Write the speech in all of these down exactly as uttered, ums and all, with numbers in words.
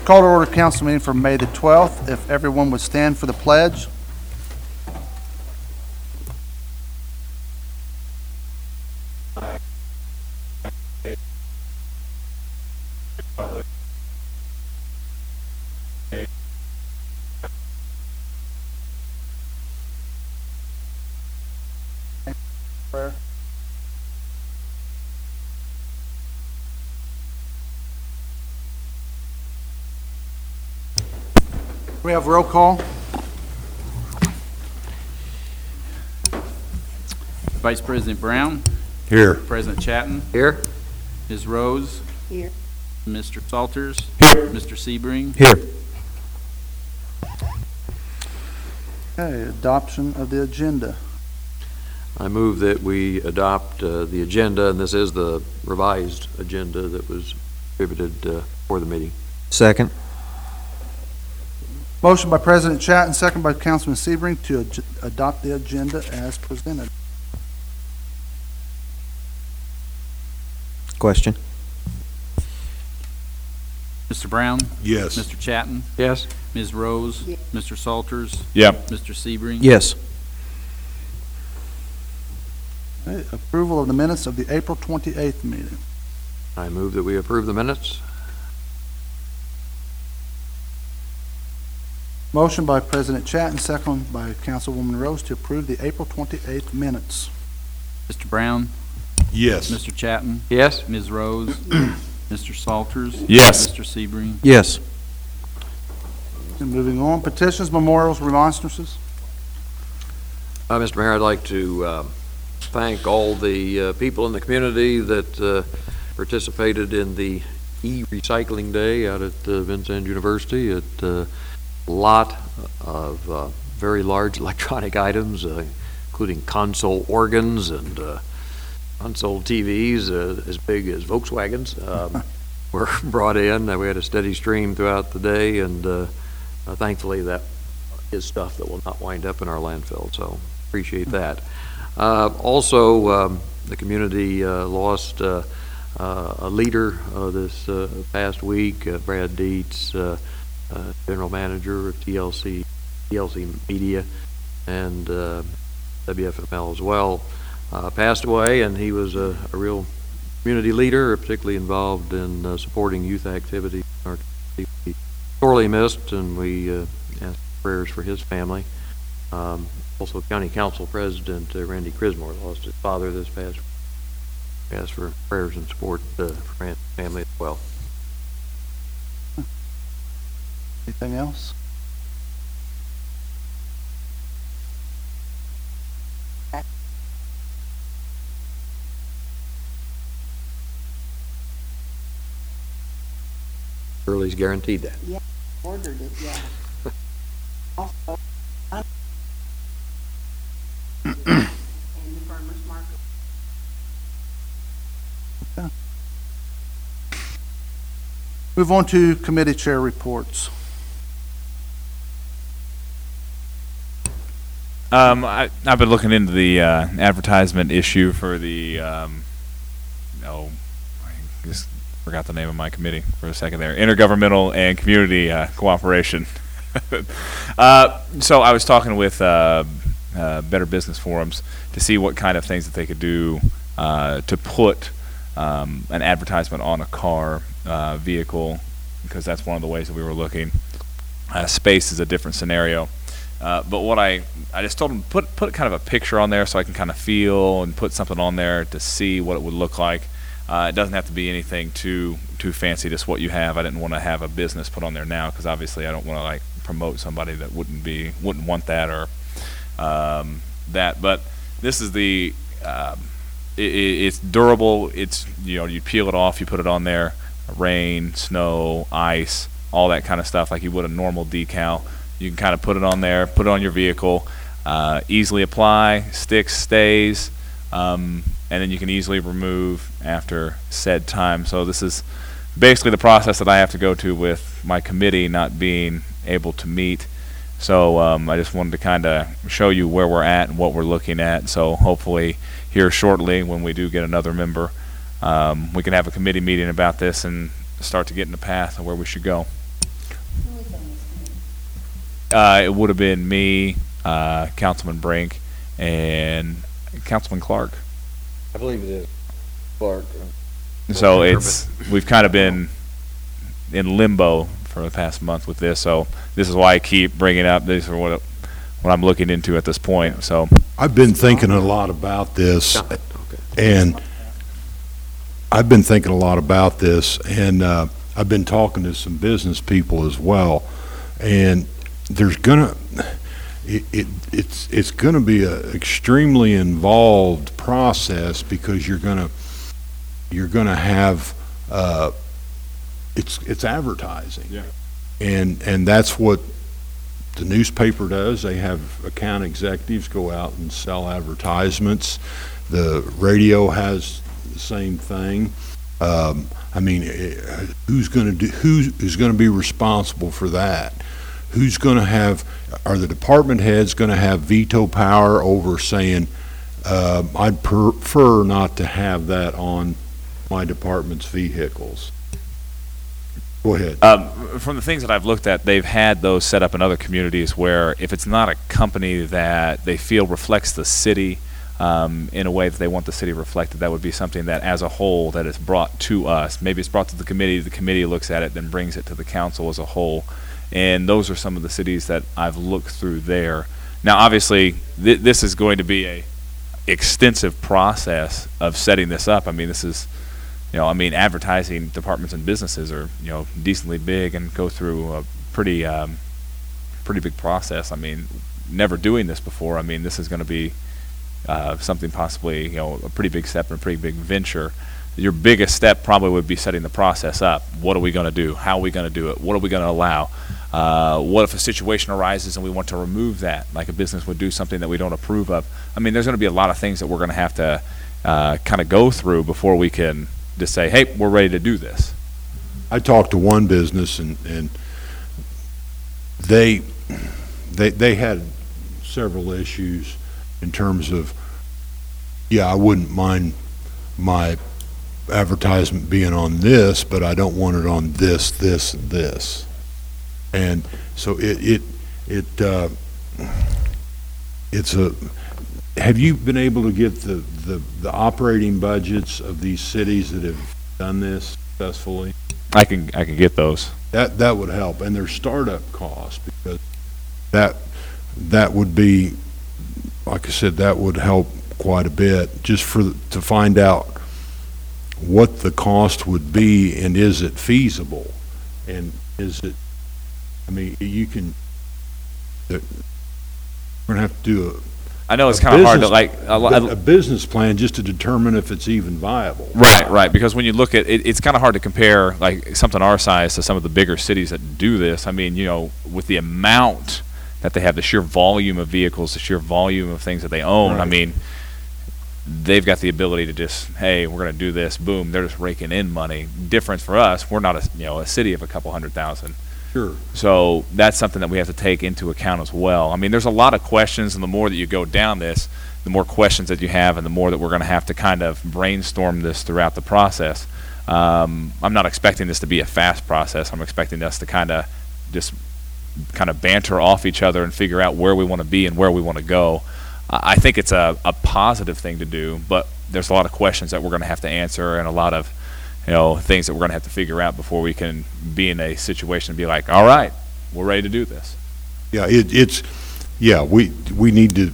Call to order council meeting for May the twelfth. If everyone would stand for the pledge. Prayer. We have roll call. Vice President Brown. Here. President Chatton. Here. Miz Rose. Here. Mister Salters. Here. Mister Sebring. Here. Okay, adoption of the agenda. I move that we adopt uh, the agenda, and this is the revised agenda that was distributed uh, for the meeting. Second. Motion by President Chatton, second by Councilman Sebring to ad- adopt the agenda as presented. Question. Mister Brown. Yes. Mister Chatton. Yes. Miz Rose. Yes. Mister Salters. Yep. Mister Sebring. Yes. Okay, approval of the minutes of the April twenty-eighth meeting. I move that we approve the minutes. Motion by President Chatton, second by Councilwoman Rose to approve the April twenty-eighth minutes. Mister Brown. Yes. Mister Chatton. Yes. Miz Rose. Mister Salters. Yes. Mister Sebring. Yes. And moving on, petitions, memorials, remonstrances. Uh, Mister Mayor, I'd like to uh, thank all the uh, people in the community that uh, participated in the e-recycling day out at uh, Vincennes University. It uh, a lot of uh, very large electronic items, uh, including console organs and uh, console T Vs uh, as big as Volkswagens um, were brought in. Uh, we had a steady stream throughout the day, and uh, uh, thankfully that is stuff that will not wind up in our landfill, so appreciate that. Uh, also, um, the community uh, lost uh, uh, a leader uh, this uh, past week, uh, Brad Dietz, uh, Uh, general manager of T L C, T L C Media, and uh, W F M L as well, uh, passed away, and he was a, a real community leader, particularly involved in uh, supporting youth activities in our community. Sorely missed, and we uh, ask prayers for his family. Um, also, County Council President uh, Randy Crismore lost his father this past week. We ask for prayers and support uh, for Randy's family as well. Anything else? Shirley's guaranteed that. Yeah, ordered it, yeah. Also, un- and the farmer's market. Move on to committee chair reports. Um, I, I've been looking into the uh, advertisement issue for the, um, no, I just forgot the name of my committee for a second there, Intergovernmental and Community uh, Cooperation. uh, so I was talking with uh, uh, Better Business Forums to see what kind of things that they could do uh, to put um, an advertisement on a car, uh, vehicle, because that's one of the ways that we were looking. Uh, space is a different scenario. Uh, but what I, I just told them, put put kind of a picture on there so I can kind of feel and put something on there to see what it would look like. Uh, it doesn't have to be anything too too fancy, just what you have. I didn't want to have a business put on there now because obviously I don't want to like promote somebody that wouldn't be wouldn't want that or um, that. But this is the um, it, it's durable. It's, you know, you peel it off, you put it on there. Rain, snow, ice, all that kind of stuff like you would a normal decal. You can kind of put it on there, put it on your vehicle, uh, easily apply, sticks, stays, um, and then you can easily remove after said time. So this is basically the process that I have to go to with my committee not being able to meet. So um, I just wanted to kind of show you where we're at and what we're looking at. So hopefully here shortly when we do get another member, um, we can have a committee meeting about this and start to get in the path of where we should go. Uh, it would have been me, uh, Councilman Brink, and Councilman Clark. I believe it is. Clark. So it's, we've kind of been in limbo for the past month with this, so this is why I keep bringing up, these are what, what I'm looking into at this point, so. I've been thinking a lot about this, Okay. and I've been thinking a lot about this, and uh, I've been talking to some business people as well, and there's gonna, it, it it's it's gonna be an extremely involved process because you're gonna you're gonna have uh, it's it's advertising, Yeah. and and that's what the newspaper does. They have account executives go out and sell advertisements. The radio has the same thing. Um, I mean, eh, who's going to do? Who is going to be responsible for that? Who's going to have? Are the department heads going to have veto power over saying, uh, "I'd prefer not to have that on my department's vehicles"? Go ahead. Um, from the things that I've looked at, they've had those set up in other communities where if it's not a company that they feel reflects the city um, in a way that they want the city reflected, that would be something that as a whole that is brought to us. Maybe it's brought to the committee, the committee looks at it, then brings it to the council as a whole. And those are some of the cities that I've looked through there. Now, obviously, th- this is going to be a extensive process of setting this up. I mean, this is, you know, I mean, advertising departments and businesses are, you know, decently big and go through a pretty, um, pretty big process. I mean, never doing this before. I mean, this is going to be uh, something possibly, you know, a pretty big step and a pretty big venture. Your biggest step probably would be setting the process up. What are we going to do? How are we going to do it? What are we going to allow? Uh, what if a situation arises and we want to remove that, like a business would do something that we don't approve of? I mean, there's going to be a lot of things that we're going to have to uh, kind of go through before we can just say, hey, we're ready to do this. I talked to one business and, and they, they, they had several issues in terms of, yeah, I wouldn't mind my advertisement being on this, but I don't want it on this, this, and this. And so it, it, it, uh, it's a, have you been able to get the, the, the operating budgets of these cities that have done this successfully? I can I can get those. That, that would help, and their startup costs, because that, that would be, like I said, that would help quite a bit, just for, to find out what the cost would be, and is it feasible? And is it, I mean, you can, we're gonna have to do a, I know it's a kind of hard to business- like. A, lo- a business plan just to determine if it's even viable. Right, right. Because when you look at it, it's kind of hard to compare like something our size to some of the bigger cities that do this. I mean, you know, with the amount that they have, the sheer volume of vehicles, the sheer volume of things that they own. I Right. mean, they've got the ability to just, hey, we're going to do this. Boom, they're just raking in money. Difference for us, we're not a you know a city of a couple hundred thousand. Sure. So that's something that we have to take into account as well. I mean, there's a lot of questions, and the more that you go down this, the more questions that you have, and the more that we're going to have to kind of brainstorm this throughout the process. Um, I'm not expecting this to be a fast process. I'm expecting us to kind of just kind of banter off each other and figure out where we want to be and where we want to go. I I think it's a, a positive thing to do, but there's a lot of questions that we're going to have to answer, and a lot of you know, things that we're going to have to figure out before we can be in a situation to be like, all right, we're ready to do this. Yeah, it, it's, yeah, we, we need to,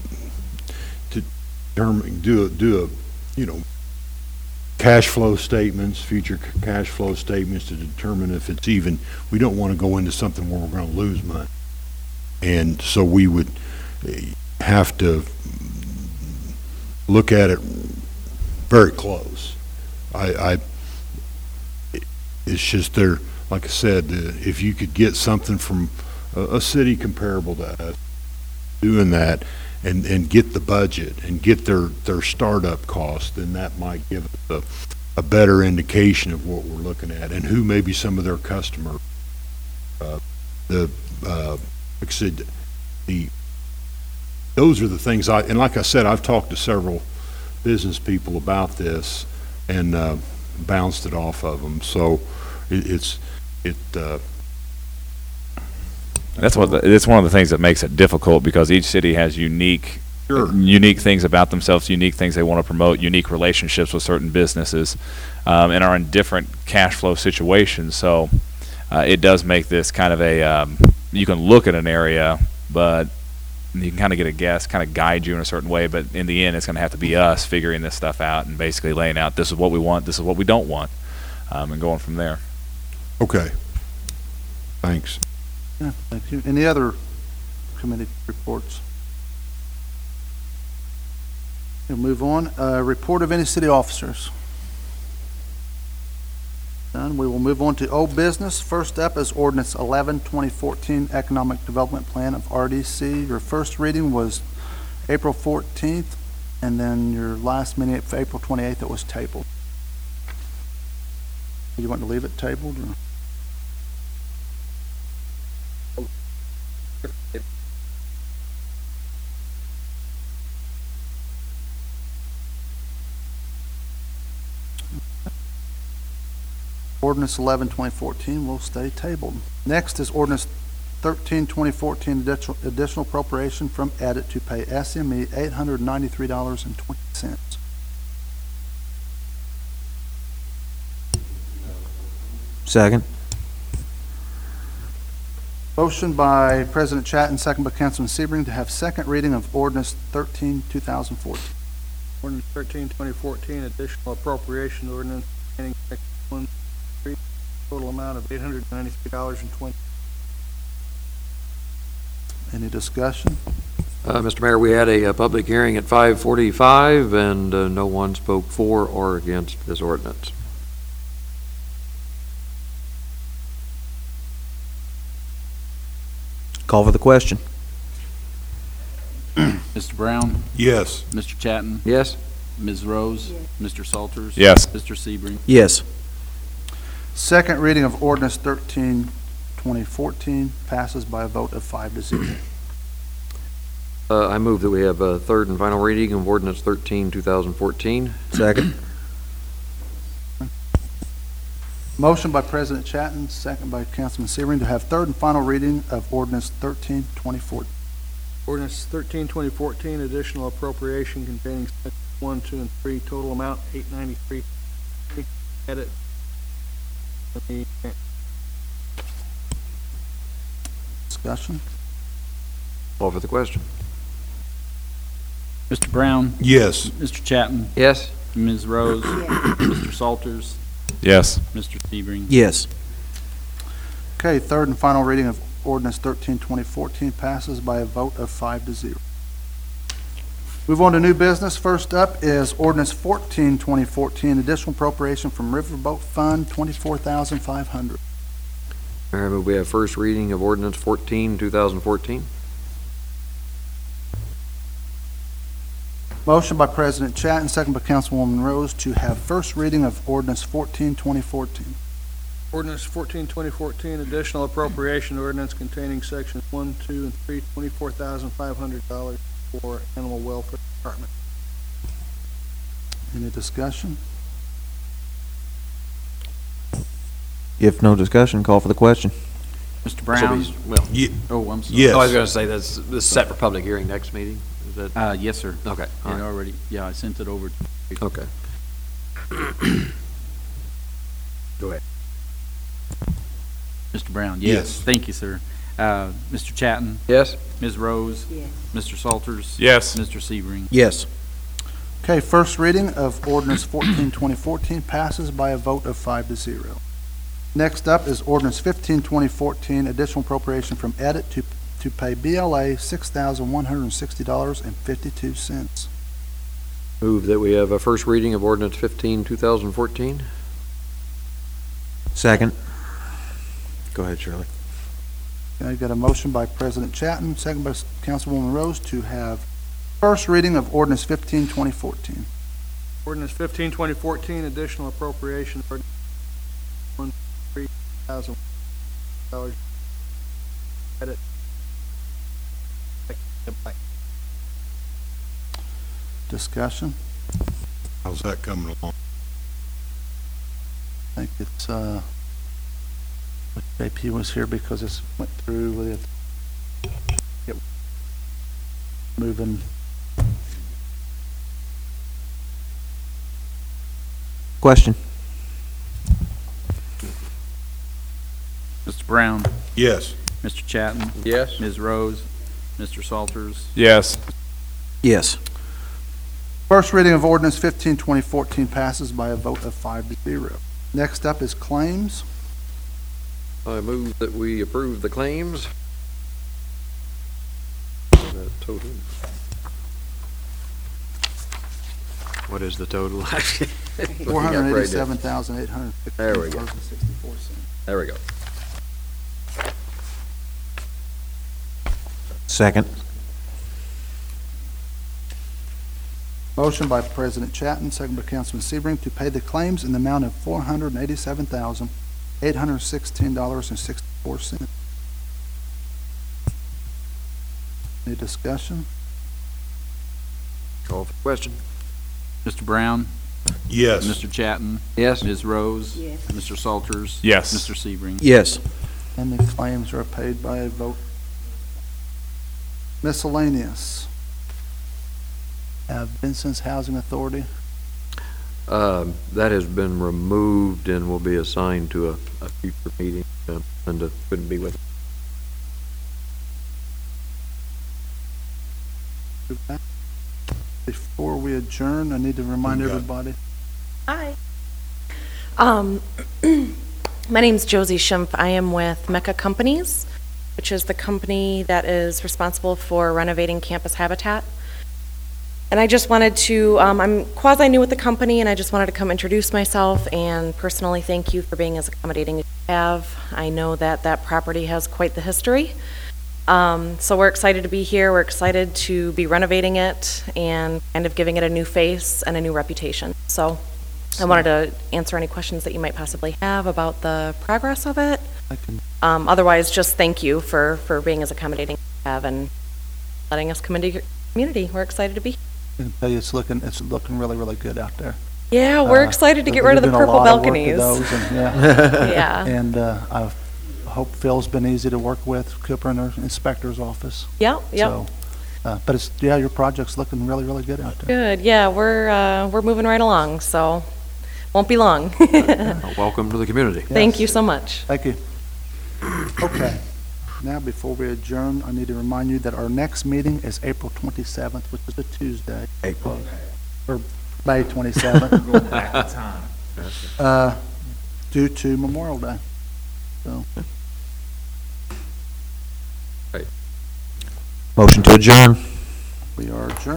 to determine, do a, do a, you know, cash flow statements, future c- cash flow statements to determine if it's even, we don't want to go into something where we're going to lose money. And so we would eh, have to look at it very close. I, I, it's just there, like I said, uh, if you could get something from a, a city comparable to us doing that and, and get the budget and get their, their startup cost, then that might give us a, a better indication of what we're looking at and who may be some of their customers. Uh, the, uh, like I said, the, those are the things I, and like I said, I've talked to several business people about this and, uh, bounced it off of them. So it, it's, it, uh, That's what, the- it's one of the things that makes it difficult, because each city has unique, Sure. unique things about themselves, unique things they want to promote, unique relationships with certain businesses, um, and are in different cash flow situations. So uh, it does make this kind of a, um, you can look at an area, but you can kind of get a guess, kind of guide you in a certain way, but in the end, it's going to have to be us figuring this stuff out and basically laying out, this is what we want, this is what we don't want, um, and going from there. Okay. Thanks. Yeah, thank you. Any other committee reports? We'll move on. Uh, report of any city officers. Done. We will move on to old business. First up is ordinance eleven, twenty fourteen Economic Development Plan of R D C. Your first reading was April fourteenth, and then your last meeting, April twenty-eighth, it was tabled. You want to leave it tabled, or? Ordinance eleven, twenty fourteen will stay tabled. Next is ordinance thirteen, twenty fourteen, additional additional appropriation from edit to pay S M E eight hundred ninety-three dollars and twenty cents. Second. Motion by President Chatton, second by Councilman Sebring, to have second reading of ordinance thirteen, two thousand fourteen. Ordinance thirteen, twenty fourteen, additional appropriation ordinance containing section one, three, total amount of eight hundred ninety-three dollars and twenty. Any discussion? Uh, Mister Mayor, we had a, uh public hearing at five forty-five, and uh, no one spoke for or against this ordinance. Call for the question. Mister Brown, Yes. Mister Chatton, Yes? Miz Rose, Mister Salters. Yes. Mister Sebring. Yes. Second reading of ordinance thirteen, twenty fourteen passes by a vote of five to zero. Uh, I move that we have a third and final reading of ordinance thirteen, two thousand fourteen. Second. Motion by President Chatton, second by Councilman Sebring, to have third and final reading of ordinance thirteen, twenty fourteen. Ordinance thirteen, twenty fourteen, additional appropriation containing section one, two, and three, total amount eight ninety-three. Edit. Discussion? Call for the question. Mister Brown, Yes. Mister Chatton, Yes? Miz Rose, Mister Salters, Yes. Mister Sebring. Yes. Okay, third and final reading of ordinance thirteen, twenty fourteen passes by a vote of five to zero. Move on to new business. First up is ordinance fourteen, twenty fourteen, additional appropriation from Riverboat Fund, twenty-four thousand five hundred. Mayor, I move we have first reading of ordinance fourteen, two thousand fourteen. Motion by President Chatton, second by Councilwoman Rose, to have first reading of ordinance fourteen, twenty fourteen. Ordinance fourteen, twenty fourteen, additional appropriation ordinance containing sections one, two, and three, twenty-four thousand five hundred dollars for Animal Welfare Department. Any discussion? If no discussion, call for the question. Mister Brown. Well, Ye- Oh, I'm sorry. Yes. I was going to say, that's, this is set for public hearing next meeting? Is that? Uh, yes, sir. Okay, all It right. already, yeah, I sent it over. to- Okay. Go ahead. Mister Brown, Yes. yes. Thank you, sir. Uh, Mister Chatton, Yes? Miz Rose, Yes. Mister Salters. Yes. Mister Sebring. Yes. Okay, first reading of ordinance fourteen, twenty fourteen passes by a vote of five to zero. Next up is ordinance fifteen, twenty fourteen, additional appropriation from edit to, to pay B L A six thousand one hundred sixty dollars and fifty-two cents. Move that we have a first reading of ordinance fifteen, two thousand fourteen. Second. Go ahead, Shirley. Okay, got a motion by President Chatton, second by Councilwoman Rose, to have first reading of ordinance fifteen, twenty fourteen. Ordinance fifteen, twenty fourteen, additional appropriation ordinance one, three thousand dollars. Edit. Discussion? How's that coming along? I think it's, uh, J P was here because this went through with get moving. Question. Mister Brown, Yes. Mister Chatton, Yes? Miz Rose, Mister Salters, Yes. Yes. First reading of ordinance fifteen, twenty fourteen passes by a vote of five to zero. Next up is claims. I move that we approve the claims. The total. What is the total? Four hundred eighty-seven thousand, eight hundred There we fifteen go. dollars and sixty-four cents. There we go. Second. Motion by President Chatton, second by Councilman Sebring, to pay the claims in the amount of four hundred eighty-seven thousand, eight hundred sixteen dollars and sixty-four cents. Any discussion? Call for the question. Mister Brown, Yes. Mister Chatton, Yes? Miz Rose, Yes. Mister Salters. Yes. Mister Sebring. Yes. And the claims are paid by a vote. Miscellaneous. Have Vincent's Housing Authority. Um, that has been removed and will be assigned to a, a future meeting. Uh, Linda couldn't be with us. Before we adjourn, I need to remind You got it. everybody. Hi. Um, my name's Josie Schimpf. I am with Mecca Companies, which is the company that is responsible for renovating campus habitat. And I just wanted to, um, I'm quasi-new with the company, and I just wanted to come introduce myself and personally thank you for being as accommodating as you have. I know that that property has quite the history. Um, so we're excited to be here. We're excited to be renovating it and kind of giving it a new face and a new reputation. So I wanted to answer any questions that you might possibly have about the progress of it. I can, Um, otherwise, just thank you for, for being as accommodating as you have and letting us come into your community. We're excited to be here. I can tell you it's looking, it's looking really, really good out there. Yeah, we're Uh, excited to get we're rid of the doing a purple lot of work to balconies. those, and, yeah. Yeah. And uh, I hope Phil's been easy to work with, Cooper in our inspector's office. Yep, yep. So, uh, but it's, yeah, your project's looking really, really good out there. Good. Yeah, we're, uh, we're moving right along, so won't be long. Uh, Welcome to the community. Thank Yes. you so much. Thank you. Okay. Now, before we adjourn, I need to remind you that our next meeting is April twenty-seventh, which is a Tuesday. April. Or May twenty-seventh. Uh, due to Memorial Day. So, Motion to adjourn. we are adjourned.